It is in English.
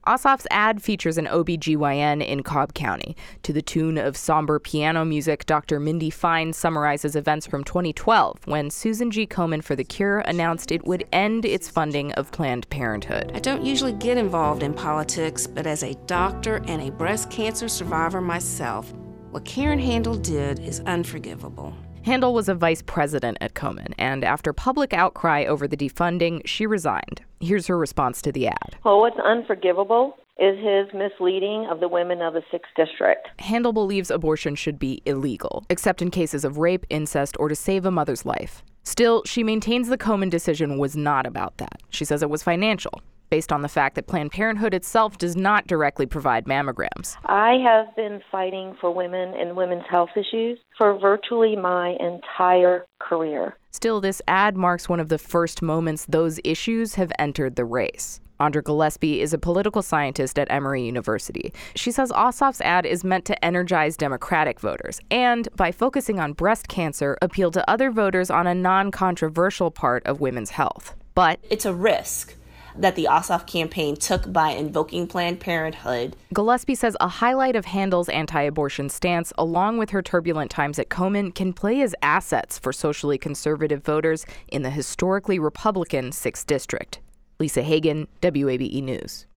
Ossoff's ad features an OBGYN in Cobb County. To the tune of somber piano music, Dr. Mindy Fine summarizes events from 2012 when Susan G. Komen for the Cure announced it would end its funding of Planned Parenthood. I don't usually get involved in politics, but as a doctor and a breast cancer survivor myself, what Karen Handel did is unforgivable. Handel was a vice president at Komen, and after public outcry over the defunding, she resigned. Here's her response to the ad. Well, what's unforgivable is his misleading of the women of the 6th District. Handel believes abortion should be illegal, except in cases of rape, incest, or to save a mother's life. Still, she maintains the Komen decision was not about that. She says it was financial, based on the fact that Planned Parenthood itself does not directly provide mammograms. I have been fighting for women and women's health issues for virtually my entire career. Still, this ad marks one of the first moments those issues have entered the race. Andra Gillespie is a political scientist at Emory University. She says Ossoff's ad is meant to energize Democratic voters and, by focusing on breast cancer, appeal to other voters on a non-controversial part of women's health. But it's a risk that the Ossoff campaign took by invoking Planned Parenthood. Gillespie says a highlight of Handel's anti-abortion stance, along with her turbulent times at Komen, can play as assets for socially conservative voters in the historically Republican 6th District. Lisa Hagen, WABE News.